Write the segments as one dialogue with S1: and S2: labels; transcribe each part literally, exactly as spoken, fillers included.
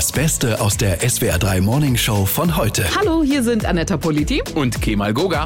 S1: Das Beste aus der S W R drei Morning Show von heute.
S2: Hallo, hier sind Annetta Politi
S3: und Kemal Goga.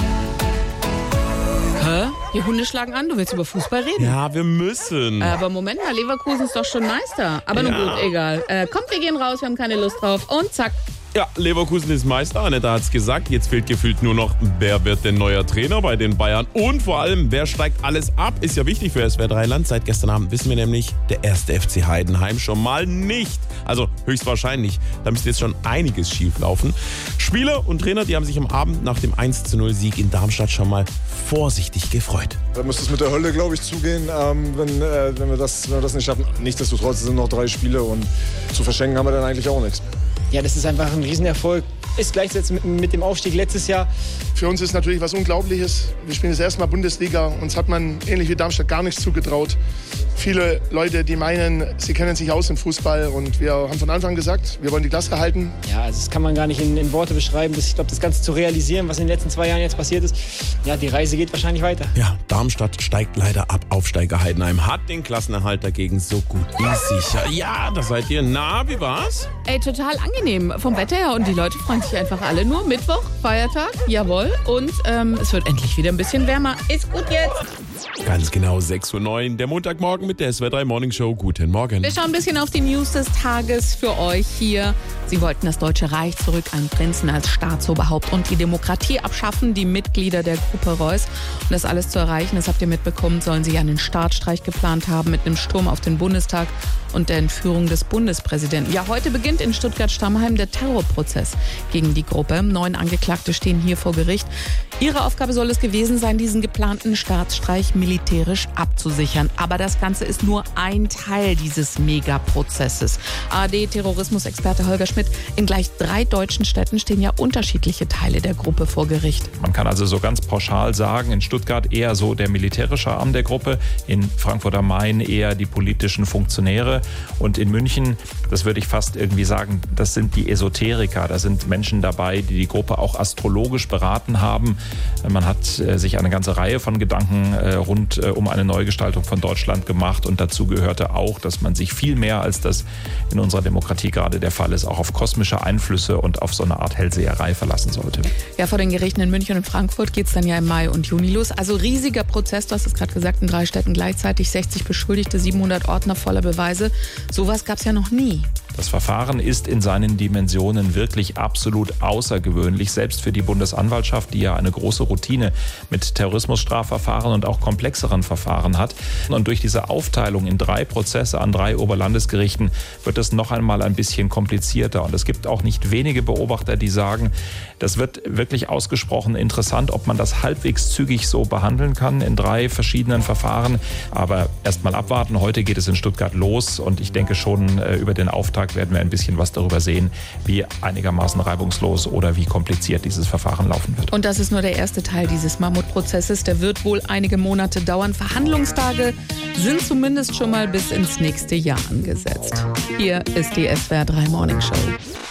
S2: Hä? Die Hunde schlagen an, du willst über Fußball reden?
S4: Ja, wir müssen.
S2: Aber Moment mal, Leverkusen ist doch schon Meister. Aber
S4: ja.
S2: nun gut, egal. Äh, kommt, wir gehen raus, wir haben keine Lust drauf. Und zack.
S4: Ja, Leverkusen ist Meister, Annetta hat's gesagt. Jetzt fehlt gefühlt nur noch, wer wird denn neuer Trainer bei den Bayern? Und vor allem, wer steigt alles ab? Ist ja wichtig für S W R drei Land. Seit gestern Abend wissen wir nämlich, der erste F C Heidenheim schon mal nicht. Also höchstwahrscheinlich. Da müsste jetzt schon einiges schief laufen. Spieler und Trainer, die haben sich am Abend nach dem eins zu null Sieg in Darmstadt schon mal vorsichtig gefreut.
S5: Da muss es mit der Hölle, glaube ich, zugehen, ähm, wenn, äh, wenn, wir das, wenn wir das nicht schaffen. Nichtsdestotrotz sind noch drei Spiele und zu verschenken haben wir dann eigentlich auch nichts.
S6: Ja, das ist einfach ein Riesenerfolg. Ist gleichzeitig mit, mit dem Aufstieg letztes Jahr.
S7: Für uns ist natürlich was Unglaubliches. Wir spielen das erste Mal Bundesliga. Uns hat man, ähnlich wie Darmstadt, gar nichts zugetraut. Viele Leute, die meinen, sie kennen sich aus im Fußball. Und wir haben von Anfang gesagt, wir wollen die Klasse halten.
S6: Ja, also das kann man gar nicht in, in Worte beschreiben. Das, ich glaube, das Ganze zu realisieren, was in den letzten zwei Jahren jetzt passiert ist, ja, die Reise geht wahrscheinlich weiter.
S4: Ja, Darmstadt steigt leider ab. Aufsteiger Heidenheim hat den Klassenerhalt dagegen so gut wie sicher. Ja, da seid ihr. Na, wie war's?
S2: Ey, total angenehm vom Wetter her. Und die Leute freuen sich einfach alle nur. Mittwoch, Feiertag, jawohl. Und ähm, es wird endlich wieder ein bisschen wärmer. Ist gut jetzt.
S4: Ganz genau sechs Uhr neun, der Montagmorgen mit der S W R drei Morning Show. Guten Morgen.
S2: Wir schauen ein bisschen auf die News des Tages für euch hier. Sie wollten das Deutsche Reich zurück, einen Prinzen als Staatsoberhaupt und die Demokratie abschaffen, die Mitglieder der Gruppe Reuß. Um das alles zu erreichen, das habt ihr mitbekommen, sollen sie einen Staatsstreich geplant haben mit einem Sturm auf den Bundestag und der Entführung des Bundespräsidenten. Ja, heute beginnt in Stuttgart-Stammheim der Terrorprozess gegen die Gruppe. Neun Angeklagte stehen hier vor Gericht. Ihre Aufgabe soll es gewesen sein, diesen geplanten Staatsstreich militärisch abzusichern. Aber das Ganze ist nur ein Teil dieses Megaprozesses. A R D-Terrorismusexperte Holger Schmidt, in gleich drei deutschen Städten stehen ja unterschiedliche Teile der Gruppe vor Gericht.
S8: Man kann also so ganz pauschal sagen, in Stuttgart eher so der militärische Arm der Gruppe, in Frankfurt am Main eher die politischen Funktionäre und in München, das würde ich fast irgendwie sagen, das sind die Esoteriker. Da sind Menschen dabei, die die Gruppe auch astrologisch beraten haben. Man hat äh, sich eine ganze Reihe von Gedanken äh, rund äh, um eine Neugestaltung von Deutschland gemacht und dazu gehörte auch, dass man sich viel mehr, als das in unserer Demokratie gerade der Fall ist, auch auf kosmische Einflüsse und auf so eine Art Hellseherei verlassen sollte.
S2: Ja, vor den Gerichten in München und Frankfurt geht es dann ja im Mai und Juni los. Also riesiger Prozess, du hast es gerade gesagt, in drei Städten gleichzeitig, sechzig Beschuldigte, siebenhundert Ordner voller Beweise. Sowas gab es ja noch nie.
S8: Das Verfahren ist in seinen Dimensionen wirklich absolut außergewöhnlich, selbst für die Bundesanwaltschaft, die ja eine große Routine mit Terrorismusstrafverfahren und auch komplexeren Verfahren hat. Und durch diese Aufteilung in drei Prozesse an drei Oberlandesgerichten wird es noch einmal ein bisschen komplizierter. Und es gibt auch nicht wenige Beobachter, die sagen, das wird wirklich ausgesprochen interessant, ob man das halbwegs zügig so behandeln kann in drei verschiedenen Verfahren. Aber erst mal abwarten. Heute geht es in Stuttgart los und ich denke schon äh, über den Auftakt werden wir ein bisschen was darüber sehen, wie einigermaßen reibungslos oder wie kompliziert dieses Verfahren laufen wird.
S2: Und das ist nur der erste Teil dieses Mammutprozesses. Der wird wohl einige Monate dauern. Verhandlungstage sind zumindest schon mal bis ins nächste Jahr angesetzt. Hier ist die S W R drei Morning Show.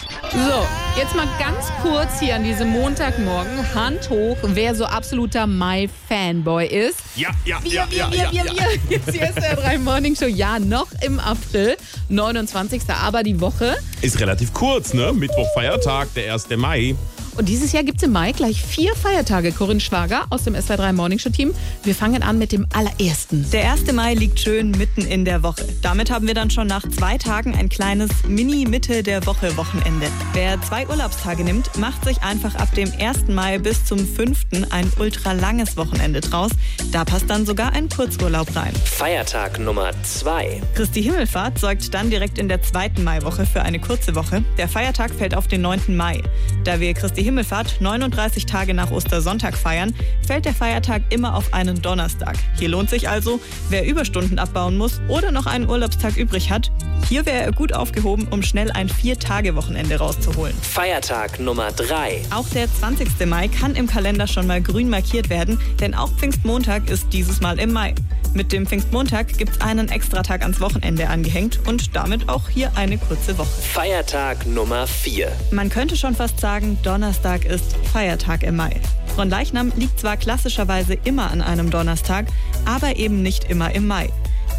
S2: So, jetzt mal ganz kurz hier an diesem Montagmorgen Hand hoch, wer so absoluter My-Fanboy ist.
S4: Ja, ja,
S2: wir,
S4: ja,
S2: wir,
S4: ja,
S2: wir,
S4: ja,
S2: wir,
S4: ja.
S2: wir. Jetzt die S W R drei Morning Show. Ja, noch im April, neunundzwanzigsten Aber die Woche.
S4: Ist relativ kurz, ne? Mittwoch, Feiertag, der erste Mai.
S2: Und dieses Jahr gibt es im Mai gleich vier Feiertage. Corinne Schwager aus dem S W R drei Morning Show Team. Wir fangen an mit dem allerersten.
S9: Der erste Mai liegt schön mitten in der Woche. Damit haben wir dann schon nach zwei Tagen ein kleines Mini-Mitte-der-Woche-Wochenende. Wer zwei Urlaubstage nimmt, macht sich einfach ab dem ersten Mai bis zum fünften ein ultra langes Wochenende draus. Da passt dann sogar ein Kurzurlaub rein.
S10: Feiertag Nummer zwei.
S9: Christi Himmelfahrt sorgt dann direkt in der zweiten Maiwoche für eine kurze Woche. Der Feiertag fällt auf den neunten Mai. Da wir Christi Himmelfahrt neununddreißig Tage nach Ostersonntag feiern, fällt der Feiertag immer auf einen Donnerstag. Hier lohnt sich also, wer Überstunden abbauen muss oder noch einen Urlaubstag übrig hat, hier wäre er gut aufgehoben, um schnell ein Vier-Tage-Wochenende rauszuholen.
S10: Feiertag Nummer drei.
S9: Auch der zwanzigsten Mai kann im Kalender schon mal grün markiert werden, denn auch Pfingstmontag ist dieses Mal im Mai. Mit dem Pfingstmontag gibt es einen Extratag ans Wochenende angehängt und damit auch hier eine kurze Woche.
S10: Feiertag Nummer vier.
S9: Man könnte schon fast sagen, Donnerstag ist Feiertag im Mai. Fronleichnam liegt zwar klassischerweise immer an einem Donnerstag, aber eben nicht immer im Mai.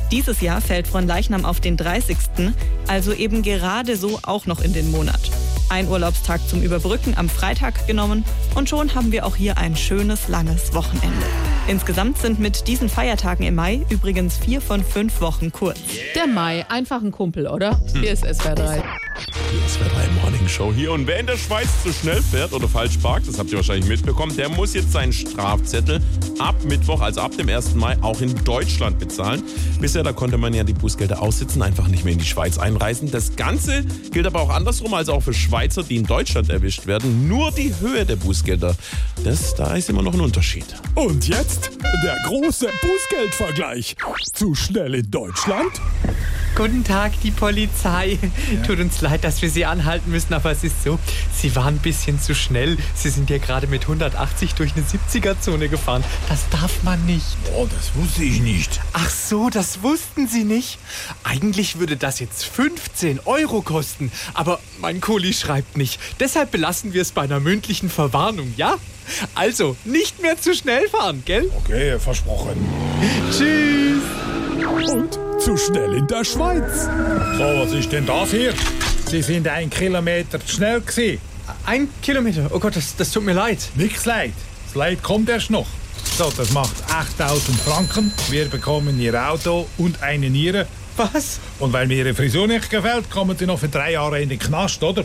S9: Dieses Jahr fällt Fronleichnam auf den dreißigsten, also eben gerade so auch noch in den Monat. Ein Urlaubstag zum Überbrücken am Freitag genommen und schon haben wir auch hier ein schönes, langes Wochenende. Insgesamt sind mit diesen Feiertagen im Mai übrigens vier von fünf Wochen kurz.
S2: Der Mai, einfach ein Kumpel, oder? Hier ist S W R drei.
S4: Die S W R drei Morning Show hier. Und wer in der Schweiz zu schnell fährt oder falsch parkt, das habt ihr wahrscheinlich mitbekommen, der muss jetzt seinen Strafzettel ab Mittwoch, also ab dem ersten Mai, auch in Deutschland bezahlen. Bisher, da konnte man ja die Bußgelder aussitzen, einfach nicht mehr in die Schweiz einreisen. Das Ganze gilt aber auch andersrum, also auch für Schweizer, die in Deutschland erwischt werden. Nur die Höhe der Bußgelder, das, da ist immer noch ein Unterschied.
S3: Und jetzt der große Bußgeldvergleich. Zu schnell in Deutschland?
S11: Guten Tag, die Polizei. Ja. Tut uns leid, dass wir Sie anhalten müssen, aber es ist so, Sie waren ein bisschen zu schnell. Sie sind ja gerade mit hundertachtzig durch eine siebziger-Zone gefahren. Das darf man nicht.
S3: Oh, das wusste ich nicht.
S11: Ach so, das wussten Sie nicht? Eigentlich würde das jetzt fünfzehn Euro kosten, aber mein Kuli schreibt nicht. Deshalb belassen wir es bei einer mündlichen Verwarnung, ja? Also, nicht mehr zu schnell fahren, gell?
S3: Okay, versprochen.
S11: Tschüss.
S3: Und zu schnell in der Schweiz. So, was ist denn das hier? Sie sind ein Kilometer zu schnell gewesen.
S11: Ein Kilometer? Oh Gott, das, das tut mir leid.
S3: Nichts leid. Das Leid kommt erst noch. So, das macht achttausend Franken. Wir bekommen Ihr Auto und eine Niere.
S11: Was?
S3: Und weil mir Ihre Frisur nicht gefällt, kommen Sie noch für drei Jahre in den Knast, oder?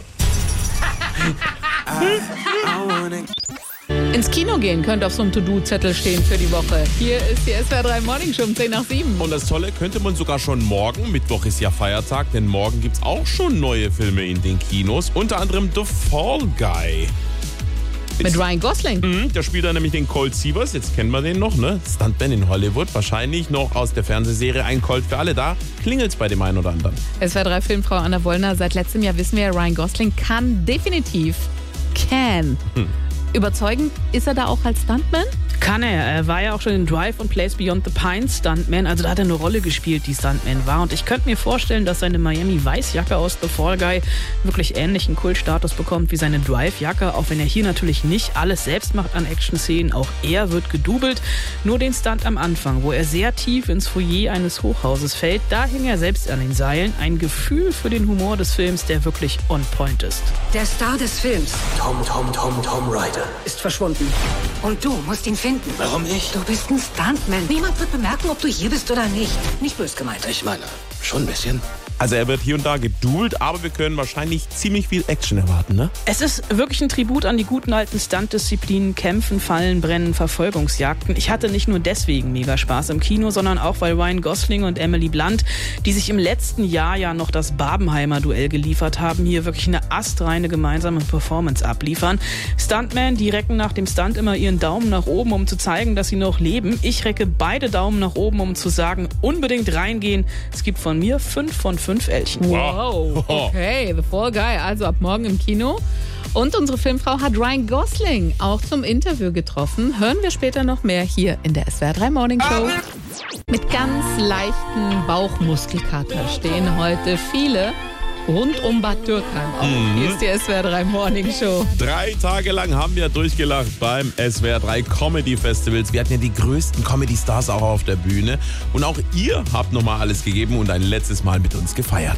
S2: Ins Kino gehen könnte auf so einem To-Do-Zettel stehen für die Woche. Hier ist die S W R drei Morning Show um zehn nach sieben.
S4: Und das Tolle könnte man sogar schon morgen, Mittwoch ist ja Feiertag, denn morgen gibt es auch schon neue Filme in den Kinos. Unter anderem The Fall Guy.
S2: Mit Ryan Gosling.
S4: Mhm, der spielt da nämlich den Colt Sievers, jetzt kennen wir den noch, ne? Stuntman in Hollywood, wahrscheinlich noch aus der Fernsehserie Ein Colt für alle. Da klingelt's bei dem einen oder anderen.
S2: S W R drei Filmfrau Anna Wollner, seit letztem Jahr wissen wir, Ryan Gosling kann definitiv, can. Hm. Überzeugend ist er da auch als Stuntman?
S12: Kann er. Er war ja auch schon in Drive und Place Beyond the Pines Stuntman. Also da hat er eine Rolle gespielt, die Stuntman war. Und ich könnte mir vorstellen, dass seine Miami-Weiß-Jacke aus The Fall Guy wirklich ähnlichen Kultstatus bekommt wie seine Drive-Jacke. Auch wenn er hier natürlich nicht alles selbst macht an Action-Szenen. Auch er wird gedoubelt. Nur den Stunt am Anfang, wo er sehr tief ins Foyer eines Hochhauses fällt, da hing er selbst an den Seilen. Ein Gefühl für den Humor des Films, der wirklich on point ist.
S13: Der Star des Films,
S10: Tom, Tom, Tom, Tom Rider,
S13: ist verschwunden. Und du musst ihn finden.
S10: Warum ich?
S13: Du bist ein Stuntman. Niemand wird bemerken, ob du hier bist oder nicht. Nicht böse gemeint.
S10: Ich meine, schon ein bisschen.
S4: Also er wird hier und da gedoubelt, aber wir können wahrscheinlich ziemlich viel Action erwarten, ne?
S12: Es ist wirklich ein Tribut an die guten alten Stuntdisziplinen, Kämpfen, Fallen, Brennen, Verfolgungsjagden. Ich hatte nicht nur deswegen mega Spaß im Kino, sondern auch, weil Ryan Gosling und Emily Blunt, die sich im letzten Jahr ja noch das Barbenheimer-Duell geliefert haben, hier wirklich eine astreine gemeinsame Performance abliefern. Stuntmen, die recken nach dem Stunt immer ihren Daumen nach oben, um zu zeigen, dass sie noch leben. Ich recke beide Daumen nach oben, um zu sagen, unbedingt reingehen. Es gibt von mir fünf von fünf Elchen.
S2: Wow, okay, The Fall Guy, also ab morgen im Kino. Und unsere Filmfrau hat Ryan Gosling auch zum Interview getroffen. Hören wir später noch mehr hier in der S W R drei Morning Show. Mit ganz leichten Bauchmuskelkater stehen heute viele rund um Bad Dürkheim auf. Mhm. Hier ist die S W R drei Morning Show.
S4: Drei Tage lang haben wir durchgelacht beim S W R drei Comedy Festivals. Wir hatten ja die größten Comedy-Stars auch auf der Bühne. Und auch ihr habt nochmal alles gegeben und ein letztes Mal mit uns gefeiert.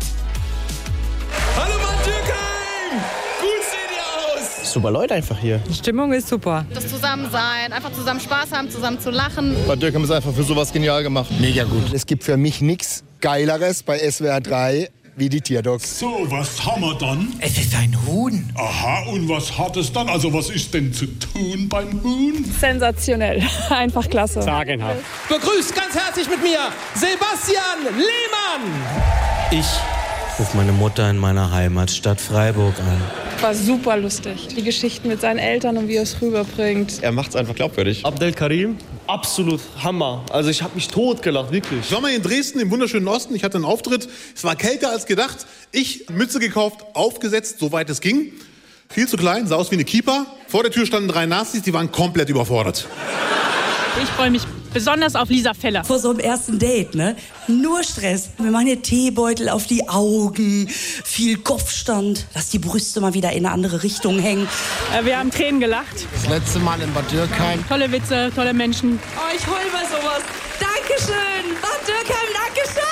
S14: Hallo Bad Dürkheim! Gut seht ihr aus!
S15: Super Leute einfach hier.
S16: Die Stimmung ist super.
S17: Das Zusammensein, einfach zusammen Spaß haben, zusammen zu lachen.
S18: Bad Dürkheim ist einfach für sowas genial gemacht.
S15: Mega gut.
S19: Es gibt für mich nichts Geileres bei S W R drei wie die Tierdocs.
S20: So, was haben wir dann?
S16: Es ist ein Huhn.
S20: Aha, und was hat es dann? Also was ist denn zu tun beim Huhn?
S21: Sensationell. Einfach klasse.
S20: Sagenhaft.
S14: Begrüßt ganz herzlich mit mir Sebastian Lehmann.
S22: Ich rufe meine Mutter in meiner Heimatstadt Freiburg an.
S21: War super lustig. Die Geschichten mit seinen Eltern und wie er es rüberbringt.
S18: Er macht's einfach glaubwürdig.
S23: Abdel Karim, absolut Hammer. Also ich habe mich totgelacht, wirklich.
S24: Ich war mal in Dresden im wunderschönen Osten. Ich hatte einen Auftritt. Es war kälter als gedacht. Ich, Mütze gekauft, aufgesetzt, soweit es ging. Viel zu klein, sah aus wie eine Kippa. Vor der Tür standen drei Nazis, die waren komplett überfordert.
S21: Ich freue mich besonders auf Lisa Feller.
S25: Vor so einem ersten Date, ne? Nur Stress. Wir machen hier Teebeutel auf die Augen, viel Kopfstand, lass die Brüste mal wieder in eine andere Richtung hängen.
S21: Äh, wir haben Tränen gelacht.
S19: Das letzte Mal in Bad Dürkheim.
S21: Tolle Witze, tolle Menschen.
S25: Oh, ich heul bei sowas. Dankeschön, Bad Dürkheim, Dankeschön.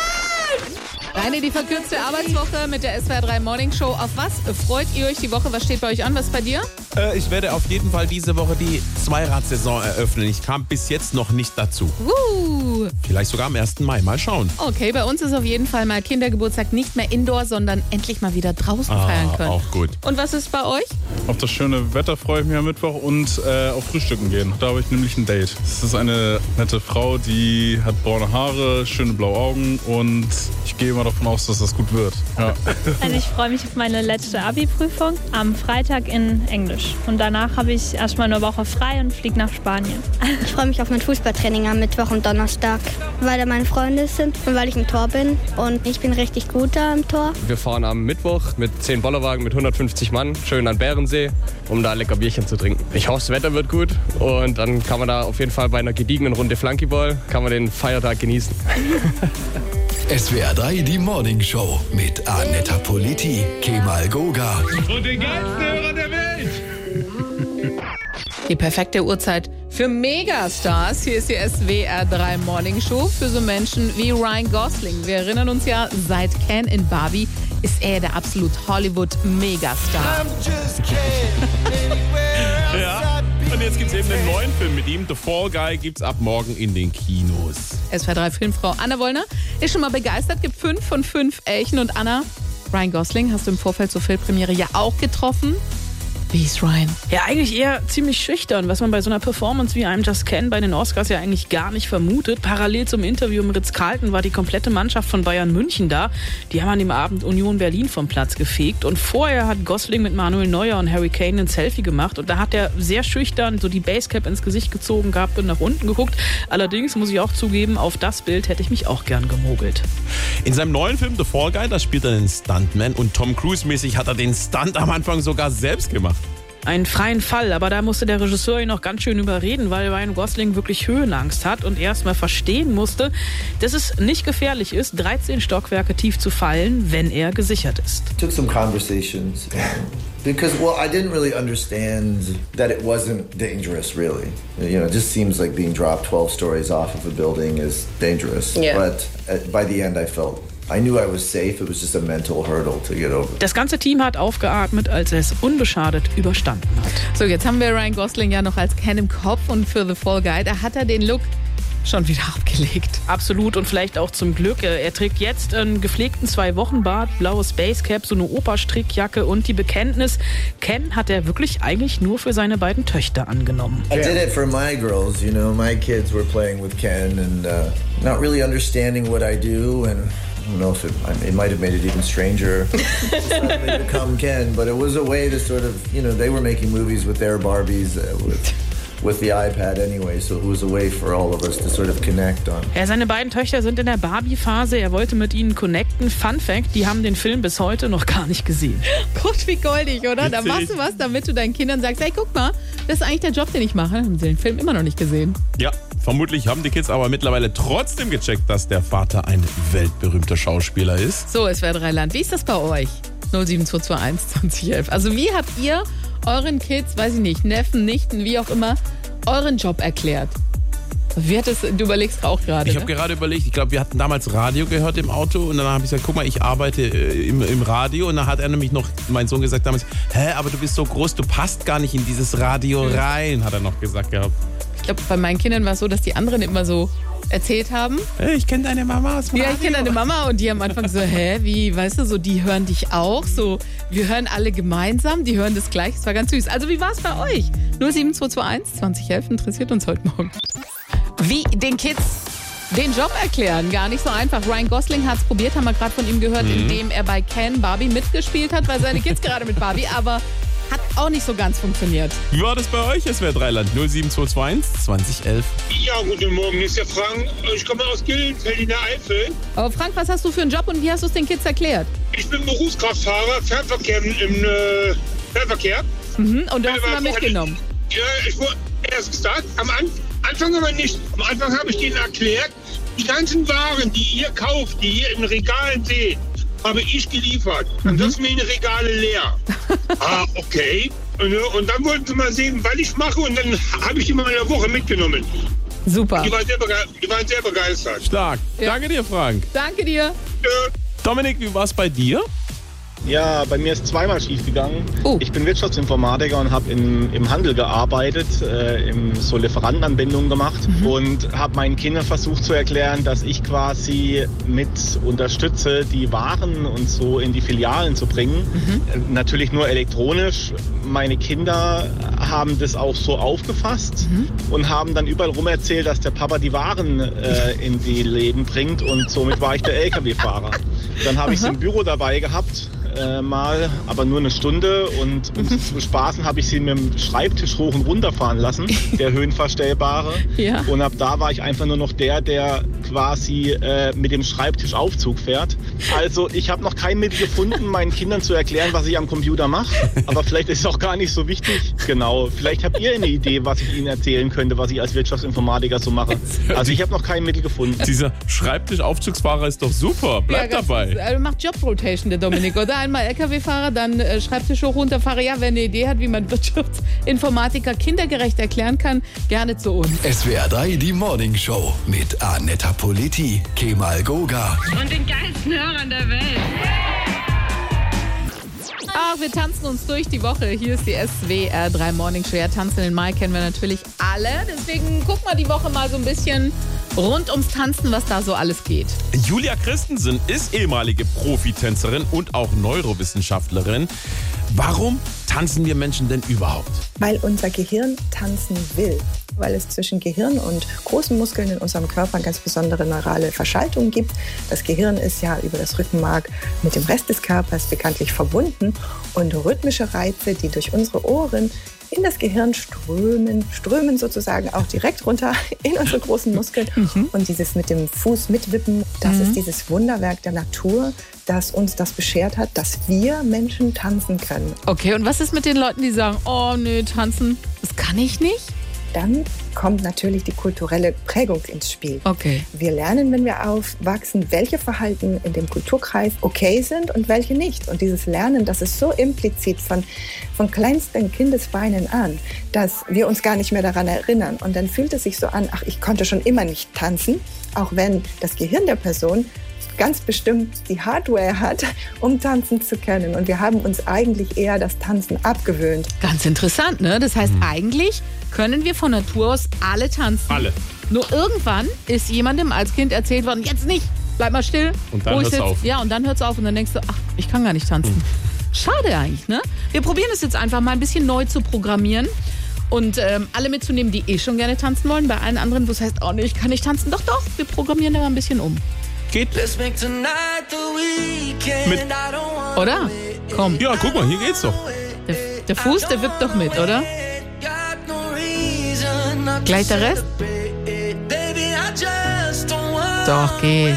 S2: Rein in die verkürzte Arbeitswoche mit der S W R drei Morning Show. Auf was freut ihr euch die Woche? Was steht bei euch an? Was bei dir?
S4: Äh, ich werde auf jeden Fall diese Woche die Zweiradsaison eröffnen. Ich kam bis jetzt noch nicht dazu.
S2: Uh.
S4: Vielleicht sogar am ersten Mai. Mal schauen.
S2: Okay, bei uns ist auf jeden Fall mal Kindergeburtstag nicht mehr indoor, sondern endlich mal wieder draußen
S4: ah,
S2: feiern können.
S4: Auch gut.
S2: Und was ist bei euch?
S1: Auf das schöne Wetter freue ich mich am Mittwoch und äh, auf Frühstücken gehen. Da habe ich nämlich ein Date. Das ist eine nette Frau, die hat braune Haare, schöne blaue Augen und ich gehe mal davon aus, dass das gut wird. Ja.
S5: Also ich freue mich auf meine letzte Abi-Prüfung am Freitag in Englisch. Und danach habe ich erstmal eine Woche frei und fliege nach Spanien.
S6: Ich freue mich auf mein Fußballtraining am Mittwoch und Donnerstag, weil da meine Freunde sind und weil ich im Tor bin. Und ich bin richtig gut da im Tor.
S7: Wir fahren am Mittwoch mit zehn Bollerwagen mit hundertfünfzig Mann schön an Bärensee, um da lecker Bierchen zu trinken. Ich hoffe, das Wetter wird gut und dann kann man da auf jeden Fall bei einer gediegenen Runde Flunkyball kann man den Feiertag genießen.
S15: S W R drei, die Morning Show mit Anetta Politi, Kemal Goga.
S3: Und den geilsten Hörer der Welt.
S2: Die perfekte Uhrzeit für Megastars. Hier ist die S W R drei Morning Show für so Menschen wie Ryan Gosling. Wir erinnern uns ja, seit Ken in Barbie ist er der absolut Hollywood-Megastar.
S4: Ja, und jetzt gibt es eben einen neuen Film mit ihm. The Fall Guy gibt's ab morgen in den Kinos.
S2: S W R drei Filmfrau Anna Wollner ist schon mal begeistert, gibt fünf von fünf Elchen. Und Anna, Ryan Gosling hast du im Vorfeld zur Filmpremiere ja auch getroffen. Wie ist Ryan?
S12: Ja, eigentlich eher ziemlich schüchtern, was man bei so einer Performance wie einem Just Ken bei den Oscars ja eigentlich gar nicht vermutet. Parallel zum Interview im Ritz-Carlton war die komplette Mannschaft von Bayern München da. Die haben an dem Abend Union Berlin vom Platz gefegt. Und vorher hat Gosling mit Manuel Neuer und Harry Kane ein Selfie gemacht. Und da hat er sehr schüchtern so die Basecap ins Gesicht gezogen gehabt und nach unten geguckt. Allerdings muss ich auch zugeben, auf das Bild hätte ich mich auch gern gemogelt.
S4: In seinem neuen Film The Fall Guy, da spielt er den Stuntman. Und Tom Cruise-mäßig hat er den Stunt am Anfang sogar selbst gemacht.
S12: Einen freien Fall, aber da musste der Regisseur ihn noch ganz schön überreden, weil Ryan Gosling wirklich Höhenangst hat und erst mal verstehen musste, dass es nicht gefährlich ist, dreizehn Stockwerke tief zu fallen, wenn er gesichert ist.
S26: Took some conversations because well I didn't really understand that it wasn't dangerous really. You know, it just seems like being dropped twelve stories off of a building is dangerous. Yeah. But at, by the end I felt I knew I was safe. It was just a mental hurdle to get over.
S12: Das ganze Team hat aufgeatmet, als er es unbeschadet überstanden hat.
S2: So, jetzt haben wir Ryan Gosling ja noch als Ken im Kopf und für The Fall Guy, da hat er den Look schon wieder abgelegt.
S12: Absolut und vielleicht auch zum Glück. Er trägt jetzt einen gepflegten Zwei-Wochen-Bart, blaues Basecap, so eine Opa-Strickjacke und die Bekenntnis, Ken hat er wirklich eigentlich nur für seine beiden Töchter angenommen.
S26: I did it for my girls, you know, my kids were playing with Ken and uh, not really understanding what I do and I don't know if it, it might have made it even stranger to suddenly become Ken, but it was a way to sort of, you know, they were making movies with their Barbies uh, with, with the iPad anyway, so it was a way for all of us to sort of connect on.
S12: Ja, seine beiden Töchter sind in der Barbie-Phase, er wollte mit ihnen connecten. Fun Fact, die haben den Film bis heute noch gar nicht gesehen.
S2: Gott, wie goldig, oder?
S4: Witzig.
S2: Da machst du was, damit du deinen Kindern sagst, hey, guck mal, das ist eigentlich der Job, den ich mache. Haben sie den Film immer noch nicht gesehen.
S4: Ja, vermutlich haben die Kids aber mittlerweile trotzdem gecheckt, dass der Vater ein weltberühmter Schauspieler ist.
S2: So, S W R drei Land, wie ist das bei euch? null sieben zwei zwei eins zwanzig elf. Also wie habt ihr euren Kids, weiß ich nicht, Neffen, Nichten, wie auch immer, euren Job erklärt? Wie hat es, du überlegst auch gerade.
S4: Ich habe
S2: ne?
S4: gerade überlegt, ich glaube, wir hatten damals Radio gehört im Auto und dann habe ich gesagt, guck mal, ich arbeite äh, im, im Radio und dann hat er nämlich noch, mein Sohn gesagt damals, hä, aber du bist so groß, du passt gar nicht in dieses Radio rein, hat er noch gesagt gehabt.
S2: Ich glaube, bei meinen Kindern war es so, dass die anderen immer so erzählt haben.
S4: Hey, ich kenne deine Mama aus dem
S2: Ja,
S4: Radio.
S2: ich kenne deine Mama und die am Anfang so, hä, wie, weißt du, so, die hören dich auch, so, wir hören alle gemeinsam, die hören das gleich, es war ganz süß. Also wie war es bei euch? null sieben zwei zwei eins zwanzig elf interessiert uns heute Morgen. Wie den Kids den Job erklären, gar nicht so einfach. Ryan Gosling hat es probiert, haben wir gerade von ihm gehört, mhm. indem er bei Ken Barbie mitgespielt hat, weil seine Kids gerade mit Barbie, aber hat auch nicht so ganz funktioniert.
S4: Wie war das bei euch, S W R drei Land? null sieben zwei zwei eins zwanzig elf.
S27: Ja, guten Morgen, hier ist der Frank. Ich komme aus Gillenfeld in der Eifel.
S2: Aber Frank, was hast du für einen Job und wie hast du es den Kids erklärt?
S27: Ich bin Berufskraftfahrer, Fernverkehr im äh, Fernverkehr.
S2: Mhm, und du hast ihn mal mitgenommen?
S27: Ja, ich wurde erst gesagt, am An Anfang aber nicht. Am Anfang habe ich denen erklärt, die ganzen Waren, die ihr kauft, die ihr in Regalen seht, habe ich geliefert. Und das sind meine Regale leer. Ah, okay. Und, und dann wollten sie mal sehen, was ich mache. Und dann habe ich die mal in der Woche mitgenommen.
S2: Super.
S27: Die waren sehr, bege die waren sehr begeistert.
S4: Stark. Ja. Danke dir, Frank.
S2: Danke dir.
S27: Ja.
S4: Dominik, wie war es bei dir?
S8: Ja, bei mir ist zweimal schief gegangen. Oh. Ich bin Wirtschaftsinformatiker und habe im Handel gearbeitet, äh, im, so Lieferantenanbindungen gemacht mhm. und habe meinen Kindern versucht zu erklären, dass ich quasi mit unterstütze, die Waren und so in die Filialen zu bringen. Mhm. Äh, natürlich nur elektronisch. Meine Kinder haben das auch so aufgefasst mhm. und haben dann überall rum erzählt, dass der Papa die Waren äh, in die Läden bringt und somit war ich der L K W-Fahrer. Dann habe ich sie im Büro dabei gehabt. Äh, mal, aber nur eine Stunde und um sie zu bespaßen, habe ich sie mit dem Schreibtisch hoch und runter fahren lassen, der höhenverstellbare. Ja. Und ab da war ich einfach nur noch der, der quasi äh, mit dem Schreibtischaufzug fährt. Also ich habe noch kein Mittel gefunden, meinen Kindern zu erklären, was ich am Computer mache. Aber vielleicht ist es auch gar nicht so wichtig. Genau, vielleicht habt ihr eine Idee, was ich Ihnen erzählen könnte, was ich als Wirtschaftsinformatiker so mache. Also ich habe noch kein Mittel gefunden.
S4: Dieser Schreibtischaufzugsfahrer ist doch super. Bleib ja, dabei.
S2: Also macht Job-Rotation, der Dominik, oder? Einmal L K W-Fahrer, dann äh, Schreibtisch hoch, runter, Fahrer. Ja, wer eine Idee hat, wie man Wirtschaftsinformatiker kindergerecht erklären kann, gerne zu uns.
S15: S W R drei, die Morning Show mit Annetta Politi, Kemal Goga.
S2: Und den geilsten Hörern der Welt. Ach, wir tanzen uns durch die Woche. Hier ist die S W R drei Morning Show. Ja, Tanzen in Mai kennen wir natürlich alle. Deswegen gucken wir die Woche mal so ein bisschen rund ums Tanzen, was da so alles geht.
S4: Julia Christensen ist ehemalige Profitänzerin und auch Neurowissenschaftlerin. Warum tanzen wir Menschen denn überhaupt?
S9: Weil unser Gehirn tanzen will. Weil es zwischen Gehirn und großen Muskeln in unserem Körper ganz besondere neurale Verschaltungen gibt. Das Gehirn ist ja über das Rückenmark mit dem Rest des Körpers bekanntlich verbunden. Und rhythmische Reize, die durch unsere Ohren in das Gehirn strömen, strömen sozusagen auch direkt runter in unsere großen Muskeln. Mhm. Und dieses mit dem Fuß mitwippen, das mhm. ist dieses Wunderwerk der Natur, das uns das beschert hat, dass wir Menschen tanzen können.
S2: Okay, und was ist mit den Leuten, die sagen, oh nö, tanzen, das kann ich nicht?
S9: Dann kommt natürlich die kulturelle Prägung ins Spiel.
S2: Okay.
S9: Wir lernen, wenn wir aufwachsen, welche Verhalten in dem Kulturkreis okay sind und welche nicht. Und dieses Lernen, das ist so implizit von, von kleinsten Kindesbeinen an, dass wir uns gar nicht mehr daran erinnern. Und dann fühlt es sich so an, ach, ich konnte schon immer nicht tanzen, auch wenn das Gehirn der Person ganz bestimmt die Hardware hat, um tanzen zu können. Und wir haben uns eigentlich eher das Tanzen abgewöhnt.
S2: Ganz interessant, ne? Das heißt, mhm. eigentlich können wir von Natur aus alle tanzen.
S4: Alle.
S2: Nur irgendwann ist jemandem als Kind erzählt worden, jetzt nicht, bleib mal still.
S4: Und dann hört's auf.
S2: Ja, und dann hört's auf und dann denkst du, ach, ich kann gar nicht tanzen. Mhm. Schade eigentlich, ne? Wir probieren es jetzt einfach mal ein bisschen neu zu programmieren. Und ähm, alle mitzunehmen, die eh schon gerne tanzen wollen. Bei allen anderen, wo es heißt, oh nee, ich kann nicht tanzen. Doch, doch, wir programmieren da mal ein bisschen um.
S4: Geht. Mit.
S2: Oder? Komm.
S4: Ja, guck mal, hier geht's doch.
S2: Der, der Fuß, der wippt doch mit, oder? Gleich der Rest? Doch, geht.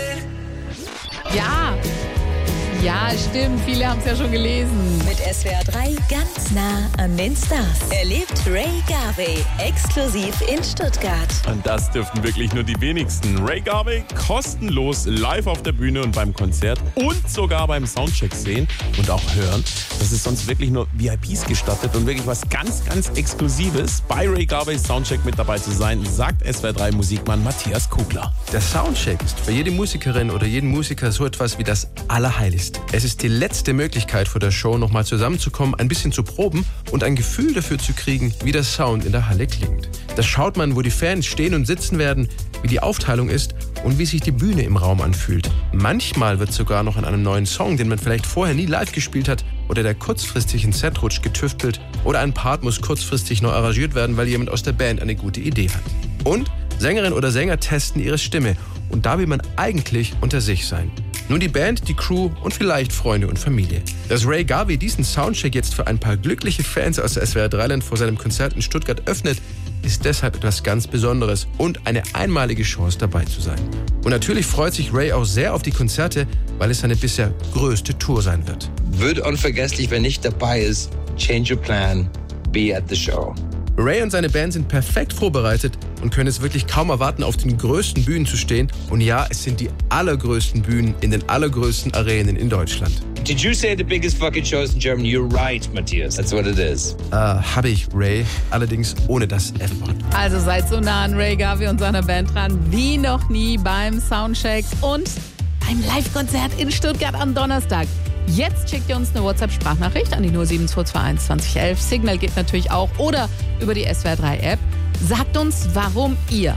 S2: Ja. Ja, stimmt. Viele haben es ja schon gelesen.
S10: Mit S W R drei ganz nah an den Stars. Erlebt Ray Garvey exklusiv in Stuttgart.
S4: Und das dürften wirklich nur die wenigsten. Ray Garvey kostenlos live auf der Bühne und beim Konzert und sogar beim Soundcheck sehen und auch hören. Das ist sonst wirklich nur V I Ps gestattet und wirklich was ganz, ganz Exklusives. Bei Ray Garveys Soundcheck mit dabei zu sein, sagt S W R drei Musikmann Matthias Kugler.
S11: Der Soundcheck ist für jede Musikerin oder jeden Musiker so etwas wie das Allerheiligste. Es ist die letzte Möglichkeit vor der Show, nochmal zusammenzukommen, ein bisschen zu proben und ein Gefühl dafür zu kriegen, wie der Sound in der Halle klingt. Da schaut man, wo die Fans stehen und sitzen werden, wie die Aufteilung ist und wie sich die Bühne im Raum anfühlt. Manchmal wird sogar noch an einem neuen Song, den man vielleicht vorher nie live gespielt hat, oder der kurzfristig ins Set rutscht, getüftelt oder ein Part muss kurzfristig neu arrangiert werden, weil jemand aus der Band eine gute Idee hat. Und Sängerin oder Sänger testen ihre Stimme und da will man eigentlich unter sich sein. Nur die Band, die Crew und vielleicht Freunde und Familie. Dass Ray Garvey diesen Soundcheck jetzt für ein paar glückliche Fans aus der S W R drei Land vor seinem Konzert in Stuttgart öffnet, ist deshalb etwas ganz Besonderes und eine einmalige Chance dabei zu sein. Und natürlich freut sich Ray auch sehr auf die Konzerte, weil es seine bisher größte Tour sein wird.
S13: Wird unvergesslich, wer nicht dabei ist. Change your plan. Be at the show.
S11: Ray und seine Band sind perfekt vorbereitet und können es wirklich kaum erwarten, auf den größten Bühnen zu stehen. Und ja, es sind die allergrößten Bühnen in den allergrößten Arenen in Deutschland.
S13: Did you say the biggest fucking shows in Germany? You're right, Matthias. That's what it is.
S11: Äh, habe ich, Ray. Allerdings ohne das F-Wort.
S2: Also seid so nah an Ray Garvey und seiner Band dran wie noch nie beim Soundcheck. Und einem Live-Konzert in Stuttgart am Donnerstag. Jetzt schickt ihr uns eine WhatsApp-Sprachnachricht an die null sieben zwei zwei eins zwanzig elf. Signal geht natürlich auch oder über die S W R drei App. Sagt uns, warum ihr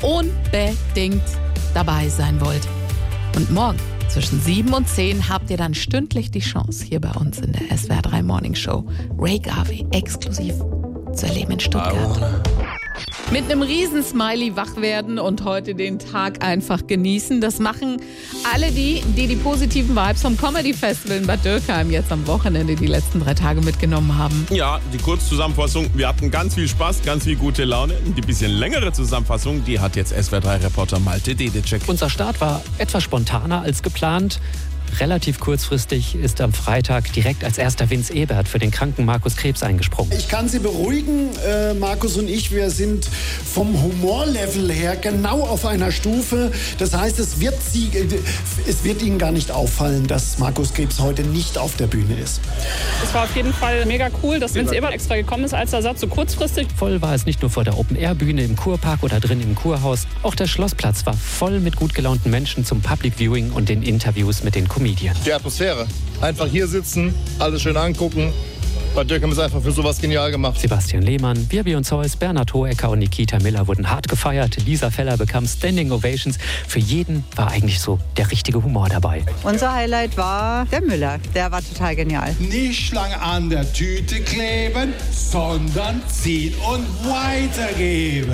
S2: unbedingt dabei sein wollt. Und morgen zwischen sieben und zehn habt ihr dann stündlich die Chance, hier bei uns in der S W R drei Morning Show Ray Garvey exklusiv zu erleben in Stuttgart. Mit einem Riesensmiley wach werden und heute den Tag einfach genießen. Das machen alle die, die die positiven Vibes vom Comedy Festival in Bad Dürkheim jetzt am Wochenende die letzten drei Tage mitgenommen haben.
S4: Ja, die Kurzzusammenfassung. Wir hatten ganz viel Spaß, ganz viel gute Laune. Die bisschen längere Zusammenfassung, die hat jetzt S W R drei Reporter Malte Dedecek.
S14: Unser Start war etwas spontaner als geplant. Relativ kurzfristig ist am Freitag direkt als erster Vince Ebert für den kranken Markus Krebs eingesprungen.
S16: Ich kann Sie beruhigen, äh, Markus und ich, wir sind vom Humorlevel her genau auf einer Stufe. Das heißt, es wird, Sie, äh, es wird Ihnen gar nicht auffallen, dass Markus Krebs heute nicht auf der Bühne ist.
S21: Es war auf jeden Fall mega cool, dass Vince Ebert extra gekommen ist als Ersatz, so kurzfristig.
S14: Voll war es nicht nur vor der Open-Air-Bühne im Kurpark oder drin im Kurhaus. Auch der Schlossplatz war voll mit gut gelaunten Menschen zum Public Viewing und den Interviews mit den Comedians.
S17: Die Atmosphäre. Einfach hier sitzen, alles schön angucken. Bad Dürkheim ist einfach für sowas genial gemacht.
S14: Sebastian Lehmann, Virbi und Zeus, Bernhard Hohecker und Nikita Miller wurden hart gefeiert. Lisa Feller bekam Standing Ovations. Für jeden war eigentlich so der richtige Humor dabei.
S18: Unser Highlight war der Müller. Der war total genial.
S20: Nicht lange an der Tüte kleben, sondern ziehen und weitergeben.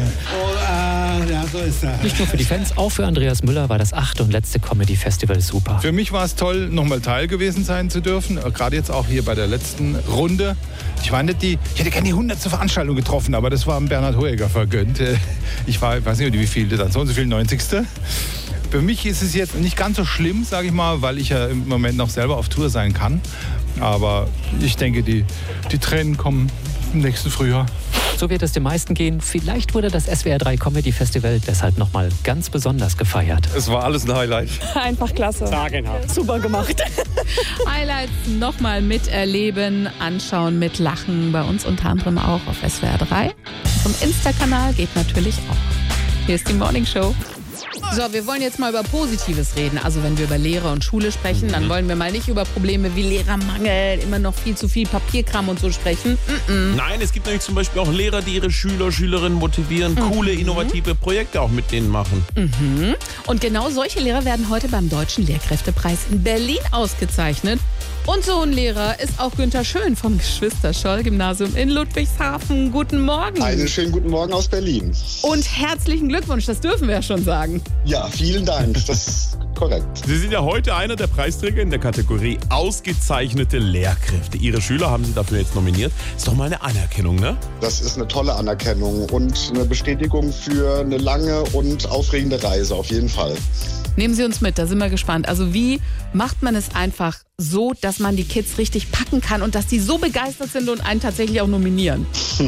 S20: Und, äh, ja, so ist er.
S14: Nicht nur für die Fans, auch für Andreas Müller war das achte und letzte Comedy-Festival super.
S22: Für mich war es toll, nochmal Teil gewesen sein zu dürfen. Gerade jetzt auch hier bei der letzten Runde. Ich war nicht die, ich hätte gerne die hundertste Veranstaltung getroffen, aber das war am Bernhard Hohecker vergönnt. Ich war, ich weiß nicht, wie viel dann, so und so viel, neunzigste Für mich ist es jetzt nicht ganz so schlimm, sage ich mal, weil ich ja im Moment noch selber auf Tour sein kann. Aber ich denke, die, die Tränen kommen im nächsten Frühjahr.
S14: So wird es den meisten gehen. Vielleicht wurde das S W R drei Comedy Festival deshalb nochmal ganz besonders gefeiert.
S22: Es war alles ein Highlight.
S21: Einfach klasse.
S20: Sagenhaft.
S21: Super gemacht.
S2: Highlights nochmal miterleben, anschauen, mitlachen. Bei uns unter anderem auch auf S W R drei. Vom Insta-Kanal geht natürlich auch. Hier ist die Morning Show. So, wir wollen jetzt mal über Positives reden. Also wenn wir über Lehrer und Schule sprechen, dann wollen wir mal nicht über Probleme wie Lehrermangel, immer noch viel zu viel Papierkram und so sprechen. Mm-mm.
S4: Nein, es gibt nämlich zum Beispiel auch Lehrer, die ihre Schüler, Schülerinnen motivieren, mhm. coole, innovative Projekte auch mit denen machen.
S2: Mhm. Und genau solche Lehrer werden heute beim Deutschen Lehrkräftepreis in Berlin ausgezeichnet. Und so ein Lehrer ist auch Günther Schön vom Geschwister-Scholl-Gymnasium in Ludwigshafen. Guten Morgen.
S23: Einen schönen guten Morgen aus Berlin.
S2: Und herzlichen Glückwunsch, das dürfen wir ja schon sagen.
S23: Ja, vielen Dank, das ist korrekt.
S4: Sie sind ja heute einer der Preisträger in der Kategorie ausgezeichnete Lehrkräfte. Ihre Schüler haben Sie dafür jetzt nominiert. Ist doch mal eine Anerkennung, ne?
S23: Das ist eine tolle Anerkennung und eine Bestätigung für eine lange und aufregende Reise, auf jeden Fall.
S2: Nehmen Sie uns mit, da sind wir gespannt. Also wie macht man es einfach so, dass man die Kids richtig packen kann und dass die so begeistert sind und einen tatsächlich auch nominieren?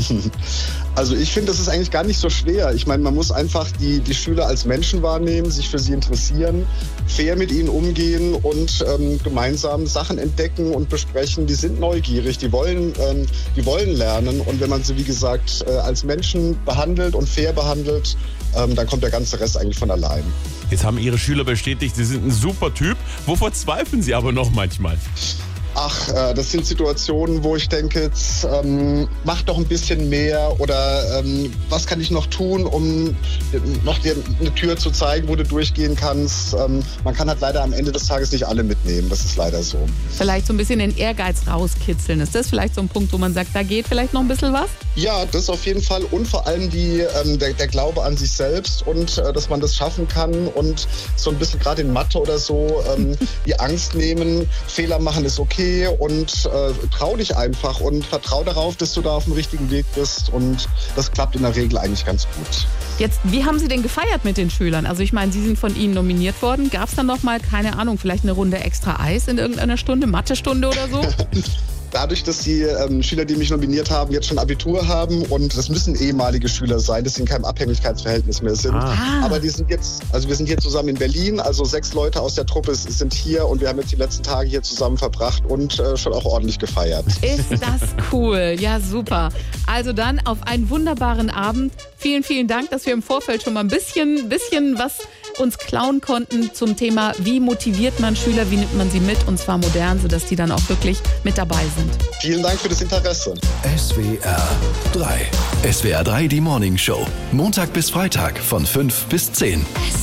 S23: Also ich finde, das ist eigentlich gar nicht so schwer. Ich meine, man muss einfach die, die Schüler als Menschen wahrnehmen, sich für sie interessieren, fair mit ihnen umgehen und ähm, gemeinsam Sachen entdecken und besprechen. Die sind neugierig, die wollen, ähm, die wollen lernen. Und wenn man sie, wie gesagt, äh, als Menschen behandelt und fair behandelt, ähm, dann kommt der ganze Rest eigentlich von allein.
S4: Jetzt haben Ihre Schüler bestätigt, Sie sind ein super Typ. Wovor zweifeln Sie aber noch manchmal?
S23: Ach, äh, das sind Situationen, wo ich denke, jetzt, ähm, mach doch ein bisschen mehr oder ähm, was kann ich noch tun, um noch dir eine Tür zu zeigen, wo du durchgehen kannst. Ähm, man kann halt leider am Ende des Tages nicht alle mitnehmen, das ist leider so.
S2: Vielleicht so ein bisschen den Ehrgeiz rauskitzeln. Ist das vielleicht so ein Punkt, wo man sagt, da geht vielleicht noch ein bisschen was?
S23: Ja, das auf jeden Fall und vor allem die, ähm, der, der Glaube an sich selbst und äh, dass man das schaffen kann und so ein bisschen gerade in Mathe oder so ähm, die Angst nehmen, Fehler machen ist okay. Und äh, trau dich einfach und vertrau darauf, dass du da auf dem richtigen Weg bist. Und das klappt in der Regel eigentlich ganz gut.
S2: Jetzt, wie haben Sie denn gefeiert mit den Schülern? Also ich meine, Sie sind von Ihnen nominiert worden. Gab es dann noch mal, keine Ahnung, vielleicht eine Runde extra Eis in irgendeiner Stunde, Mathestunde oder so?
S23: Dadurch, dass die ähm, Schüler, die mich nominiert haben, jetzt schon Abitur haben und das müssen ehemalige Schüler sein, dass sie in keinem Abhängigkeitsverhältnis mehr sind.
S2: Ah.
S23: Aber die sind jetzt, also wir sind hier zusammen in Berlin, also sechs Leute aus der Truppe sind hier und wir haben jetzt die letzten Tage hier zusammen verbracht und äh, schon auch ordentlich gefeiert.
S2: Ist das cool, ja super. Also dann auf einen wunderbaren Abend. Vielen, vielen Dank, dass wir im Vorfeld schon mal ein bisschen, bisschen was uns klauen konnten zum Thema, wie motiviert man Schüler, wie nimmt man sie mit, und zwar modern, sodass die dann auch wirklich mit dabei sind.
S23: Vielen Dank für das Interesse.
S15: S W R drei. S W R drei, die Morning Show. Montag bis Freitag von fünf bis zehn.